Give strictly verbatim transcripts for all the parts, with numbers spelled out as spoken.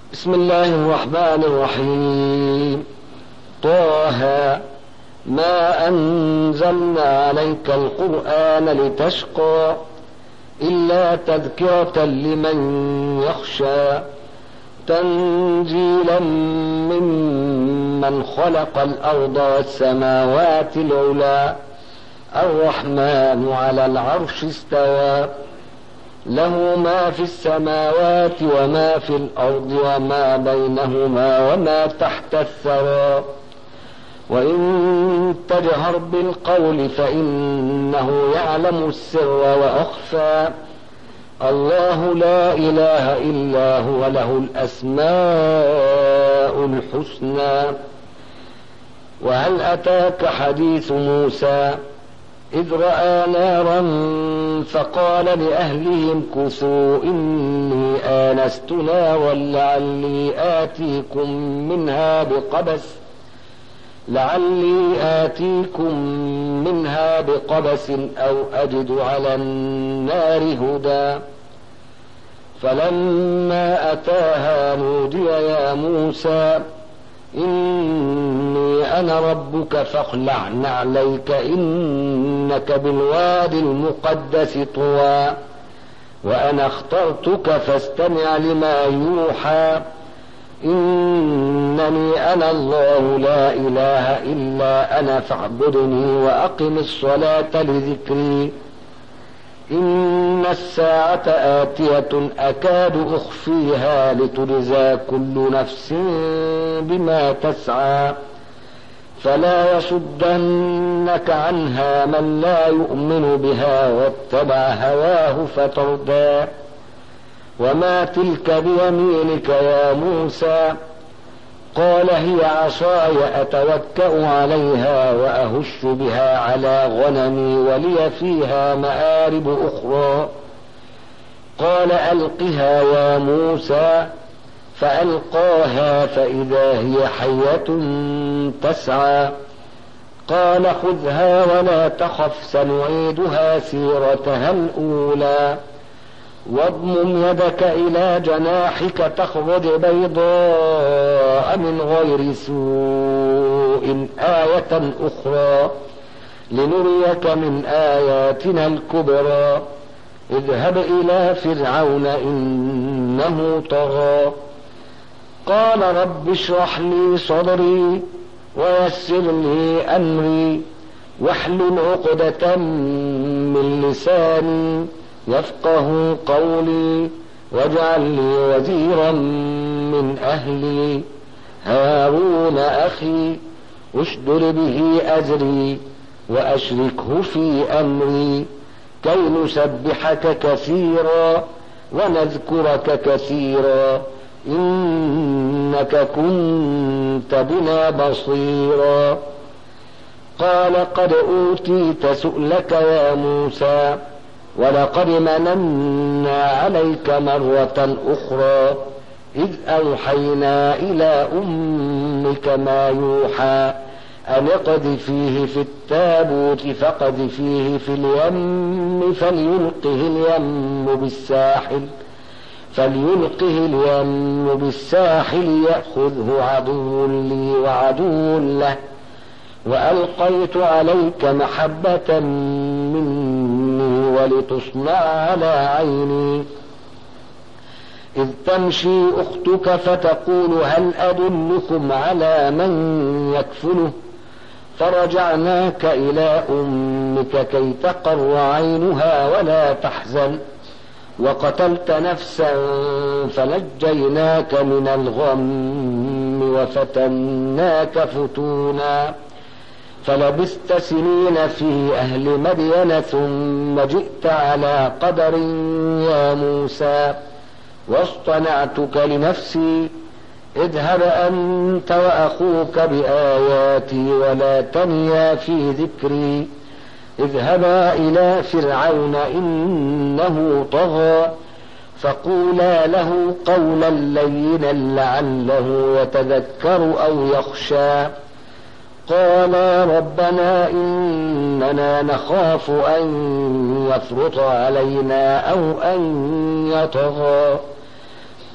بسم الله الرحمن الرحيم. طه ما أنزلنا عليك القرآن لتشقى إلا تذكرة لمن يخشى تنزيلا ممن خلق الأرض والسماوات العلى الرحمن على العرش استوى له ما في السماوات وما في الأرض وما بينهما وما تحت الثرى وإن تجهر بالقول فإنه يعلم السر وأخفى الله لا إله إلا هو له الأسماء الحسنى. وهل أتاك حديث موسى إذ رأى نارا فقال لأهلهم كثوا إني آنست نارا لعلي آتيكم منها بقبس لعلي آتيكم منها بقبس أو أجد على النار هدى فلما أتاها نودي يا موسى إني أنا ربك فاخلع نعليك إنك بالواد المقدس طوى وأنا اخترتك فاستمع لما يوحى إنني أنا الله لا إله إلا أنا فاعبدني وأقم الصلاة لذكري إن الساعة آتية أكاد أخفيها لتجزى كل نفس بما تسعى فلا يصدنك عنها من لا يؤمن بها واتبع هواه فتردى وما تلك بيمينك يا موسى قال هي عصاي أتوكأ عليها وأهش بها على غنمي ولي فيها مآرب أخرى قال ألقها يا موسى فألقاها فإذا هي حية تسعى قال خذها ولا تخف سنعيدها سيرتها الأولى واضمم يدك إلى جناحك تخرج بيضاء من غير سوء آية أخرى لنريك من آياتنا الكبرى اذهب إلى فرعون إنه طغى قال رب اشرح لي صدري ويسر لي أمري واحلل عقدة من لساني يفقه قولي واجعل لي وزيرا من أهلي هارون أخي اشدد به أزري وأشركه في أمري كي نسبحك كثيرا ونذكرك كثيرا إنك كنت بنا بصيرا قال قد أوتيت سؤلك يا موسى ولقد مننا عليك مرة أخرى إذ أوحينا إلى أمك ما يوحى أن اقذفيه في التابوت فاقذفيه في اليم فليلقه اليم بالساحل فليلقه اليم بالساحل يأخذه عدو لي وعدو له وألقيت عليك محبة مني ولتصنع على عيني إذ تمشي أختك فتقول هل أدلكم على من يكفله فرجعناك إلى أمك كي تقر عينها ولا تحزن وقتلت نفسا فنجيناك من الغم وفتناك فتونا فلبست سنين في أهل مدين ثم جئت على قدر يا موسى واصطنعتك لنفسي اذهب أنت وأخوك بآياتي ولا تنيا في ذكري اذهبا إلى فرعون إنه طغى فقولا له قولا لينا لعله يتذكر أو يخشى قالا ربنا إننا نخاف أن يفرط علينا أو أن يطغى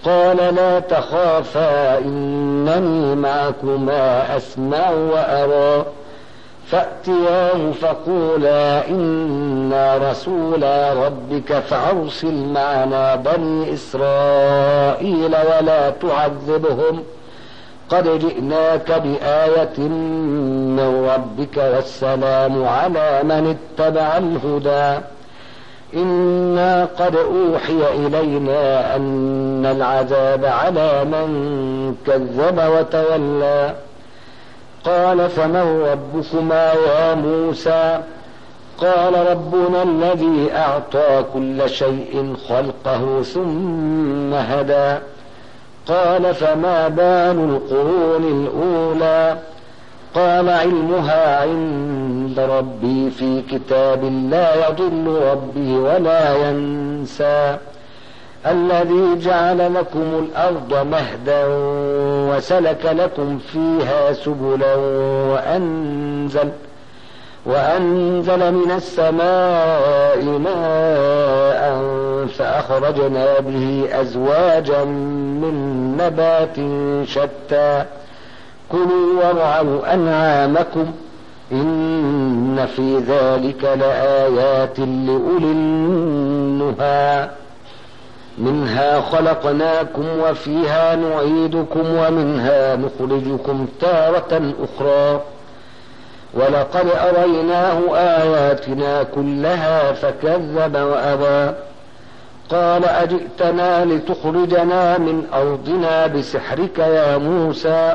قال لا تخافا إنني معكما أسمع وأرى فأتياه فقولا إنا رسولا ربك فأرسل معنا بني إسرائيل ولا تعذبهم قد جئناك بآية من ربك والسلام على من اتبع الهدى إنا قد أوحي إلينا أن العذاب على من كذب وتولى قال فمن ربكما يا موسى قال ربنا الذي أعطى كل شيء خلقه ثم هدى قال فما بال القرون الأولى قال علمها عند ربي في كتاب لا يضل ربي ولا ينسى الذي جعل لكم الأرض مهدا وسلك لكم فيها سبلا وأنزل, وأنزل من السماء ماء فأخرجنا به أزواجا من نبات شتى كلوا وارعوا أنعامكم إن في ذلك لآيات لأولي النهى منها خلقناكم وفيها نعيدكم ومنها نخرجكم تارة أخرى ولقد أريناه آياتنا كلها فكذب وأبى قال أجئتنا لتخرجنا من أرضنا بسحرك يا موسى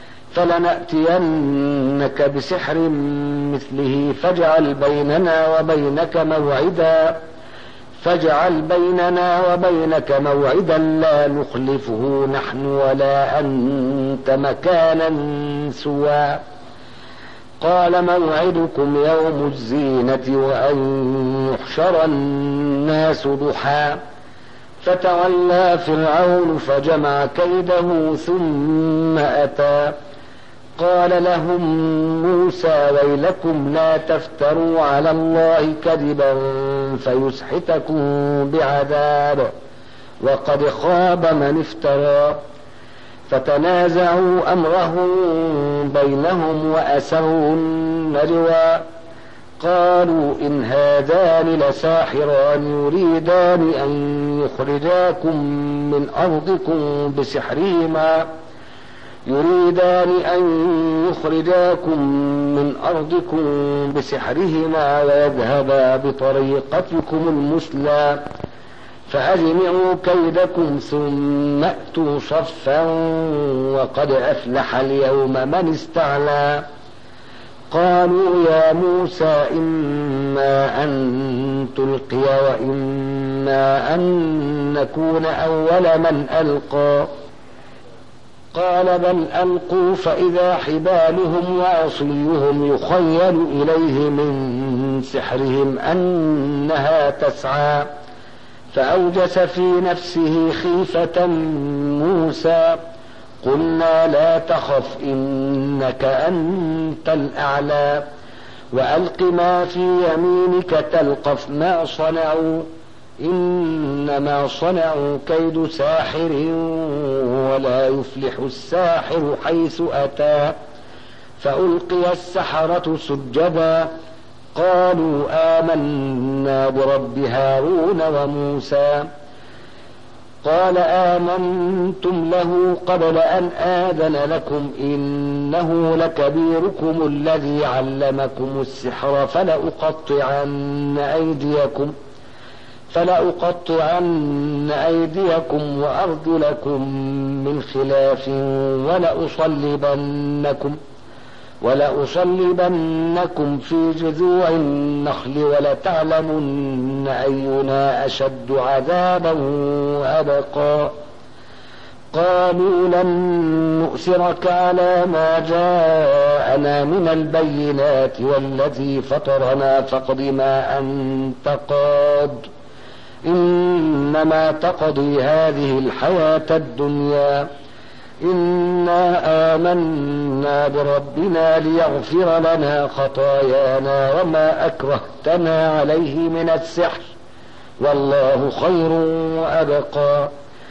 فلنأتينك بسحر مثله فاجعل بيننا وبينك موعدا فاجعل بيننا وبينك موعدا لا نخلفه نحن ولا أنت مكانا سوى قال موعدكم يوم الزينة وأن يحشر الناس ضحى فتولى فرعون فجمع كيده ثم أتى قال لهم موسى ويلكم لا تفتروا على الله كذبا فيسحتكم بعذاب وقد خاب من افترى فتنازعوا أمرهم بينهم وأسروا النجوى قالوا إن هذان لساحران يريدان أن يخرجاكم من أرضكم بسحرهما يريدان أن يخرجاكم من أرضكم بسحرهما ويذهبا بطريقتكم المثلى فأجمعوا كيدكم ثم أتوا صفا وقد أفلح اليوم من استعلى قالوا يا موسى إما أن تلقي وإما أن نكون أول من ألقى قال بل ألقوا فإذا حبالهم وعصيهم يخيل إليه من سحرهم أنها تسعى فأوجس في نفسه خيفة موسى قلنا لا تخف إنك أنت الأعلى وألق ما في يمينك تلقف ما صنعوا إنما صنعوا كيد ساحر ولا يفلح الساحر حيث أتى فألقي السحرة سجدا قالوا آمنا برب هارون وموسى قال آمنتم له قبل أن آذن لكم إنه لكبيركم الذي علمكم السحر فلأقطعن أيديكم فلأقطعن أيديكم وأرجلكم من خلاف ولأصلبنكم ولأصلبنكم في جذوع النخل ولتعلمن أينا أشد عذابا وأبقى قالوا لن نؤثرك على ما جاءنا من البينات والذي فطرنا فاقض ما أنت قاض إنما تقضي هذه الحياة الدنيا إنا آمنا بربنا ليغفر لنا خطايانا وما أكرهتنا عليه من السحر والله خير وأبقى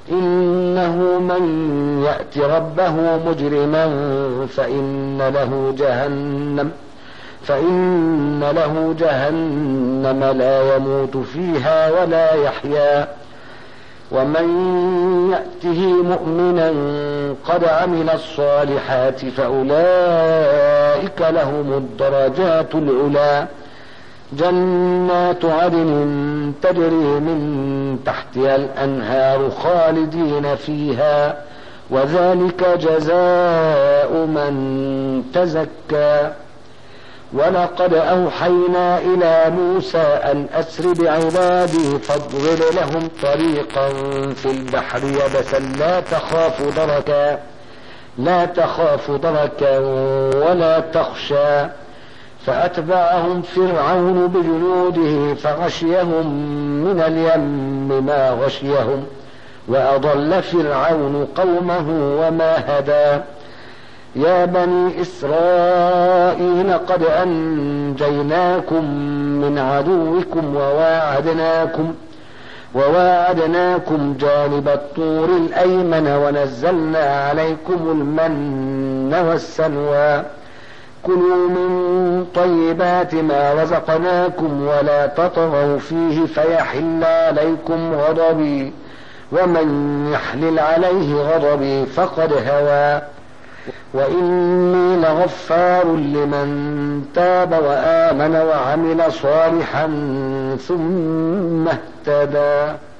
إنه من يأت ربه مجرما فإن له جهنم فإن له جهنم لا يموت فيها ولا يحيا ومن يأته مؤمنا قد عمل الصالحات فأولئك لهم الدرجات العلى جنات عدن تجري من تحتها الأنهار خالدين فيها وذلك جزاء من تزكى ولقد أوحينا إلى موسى أن أسر بعبادي فاضرب لهم طريقا في البحر يبسا لا تخاف دركا لا تخاف دركا ولا تخشى فأتبعهم فرعون بجنوده فغشيهم من اليم ما غشيهم وأضل فرعون قومه وما هدى يا بني إسرائيل قد أنجيناكم من عدوكم وواعدناكم وواعدناكم جانب الطور الأيمن ونزلنا عليكم المن والسلوى كلوا من طيبات ما رزقناكم ولا تطغوا فيه فيحل عليكم غضبي ومن يحلل عليه غضبي فقد هوى وإني لغفار لمن تاب وآمن وعمل صالحا ثم اهتدى.